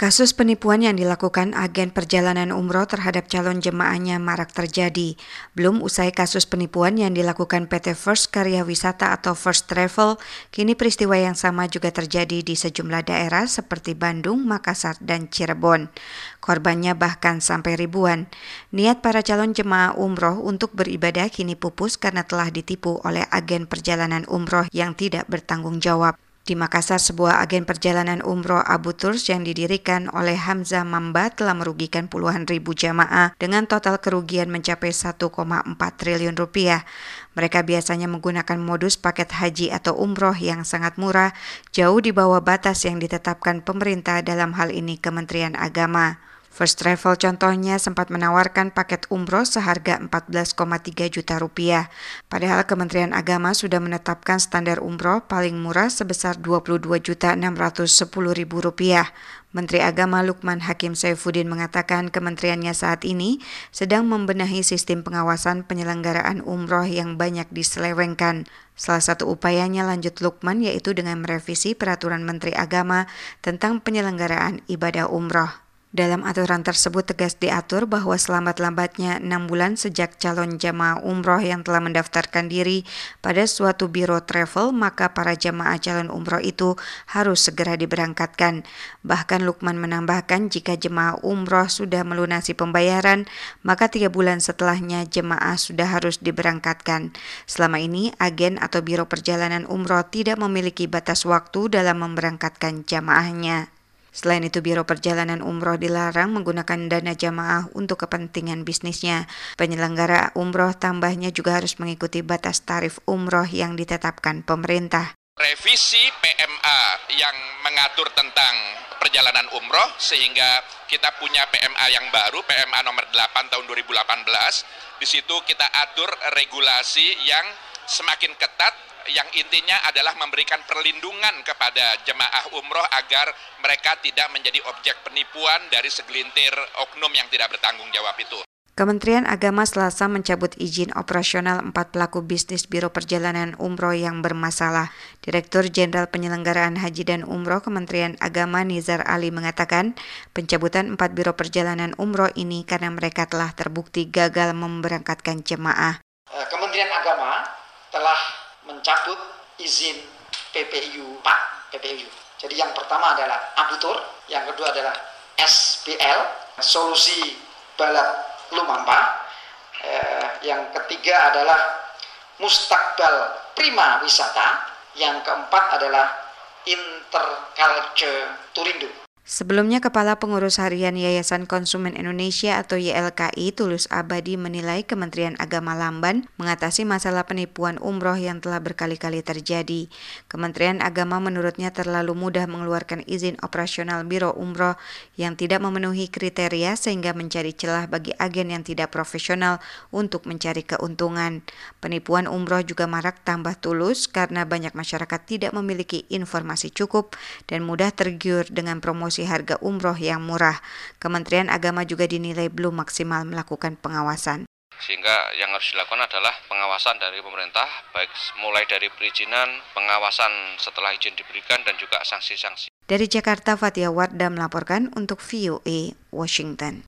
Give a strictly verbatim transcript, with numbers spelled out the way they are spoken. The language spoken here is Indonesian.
Kasus penipuan yang dilakukan agen perjalanan umroh terhadap calon jemaahnya marak terjadi. Belum usai kasus penipuan yang dilakukan P T First Karya Wisata atau First Travel, kini peristiwa yang sama juga terjadi di sejumlah daerah seperti Bandung, Makassar, dan Cirebon. Korbannya bahkan sampai ribuan. Niat para calon jemaah umroh untuk beribadah kini pupus karena telah ditipu oleh agen perjalanan umroh yang tidak bertanggung jawab. Di Makassar, sebuah agen perjalanan umroh Abu Tours yang didirikan oleh Hamzah Mamba telah merugikan puluhan ribu jamaah dengan total kerugian mencapai satu koma empat triliun rupiah. Mereka biasanya menggunakan modus paket haji atau umroh yang sangat murah, jauh di bawah batas yang ditetapkan pemerintah, dalam hal ini Kementerian Agama. First Travel contohnya sempat menawarkan paket umroh seharga empat belas koma tiga juta rupiah. Padahal Kementerian Agama sudah menetapkan standar umroh paling murah sebesar dua puluh dua juta enam ratus sepuluh ribu rupiah. Menteri Agama Lukman Hakim Saifuddin mengatakan kementeriannya saat ini sedang membenahi sistem pengawasan penyelenggaraan umroh yang banyak diselewengkan. Salah satu upayanya, lanjut Lukman, yaitu dengan merevisi peraturan Menteri Agama tentang penyelenggaraan ibadah umroh. Dalam aturan tersebut tegas diatur bahwa selambat-lambatnya enam bulan sejak calon jamaah umroh yang telah mendaftarkan diri pada suatu biro travel, maka para jamaah calon umroh itu harus segera diberangkatkan. Bahkan Lukman menambahkan jika jemaah umroh sudah melunasi pembayaran, maka tiga bulan setelahnya jemaah sudah harus diberangkatkan. Selama ini, agen atau biro perjalanan umroh tidak memiliki batas waktu dalam memberangkatkan jamaahnya. Selain itu, Biro Perjalanan Umroh dilarang menggunakan dana jamaah untuk kepentingan bisnisnya. Penyelenggara umroh tambahnya juga harus mengikuti batas tarif umroh yang ditetapkan pemerintah. Revisi P M A yang mengatur tentang perjalanan umroh sehingga kita punya P M A yang baru, P M A nomor delapan tahun dua ribu delapan belas. Di situ kita atur regulasi yang semakin ketat, yang intinya adalah memberikan perlindungan kepada jemaah umroh agar mereka tidak menjadi objek penipuan dari segelintir oknum yang tidak bertanggung jawab itu. Kementerian Agama Selasa mencabut izin operasional empat pelaku bisnis biro perjalanan umroh yang bermasalah. Direktur Jenderal Penyelenggaraan Haji dan Umroh Kementerian Agama Nizar Ali mengatakan pencabutan empat biro perjalanan umroh ini karena mereka telah terbukti gagal memberangkatkan jemaah. Kementerian Agama telah mencabut izin P P I U empat P P I U. Jadi yang pertama adalah Abu Tours, yang kedua adalah S B L, Solusi Balap Lumampa, eh, yang ketiga adalah Mustakbal Prima Wisata, yang keempat adalah Interculture Turindo. Sebelumnya, Kepala Pengurus Harian Yayasan Konsumen Indonesia atau Y L K I Tulus Abadi menilai Kementerian Agama lamban mengatasi masalah penipuan umroh yang telah berkali-kali terjadi. Kementerian Agama menurutnya terlalu mudah mengeluarkan izin operasional biro umroh yang tidak memenuhi kriteria sehingga mencari celah bagi agen yang tidak profesional untuk mencari keuntungan. Penipuan umroh juga marak tambah Tulus karena banyak masyarakat tidak memiliki informasi cukup dan mudah tergiur dengan promosi harga umroh yang murah. Kementerian Agama juga dinilai belum maksimal melakukan pengawasan. Sehingga yang harus dilakukan adalah pengawasan dari pemerintah, baik mulai dari perizinan, pengawasan setelah izin diberikan, dan juga sanksi-sanksi. Dari Jakarta, Fatia Wardah melaporkan untuk V O A Washington.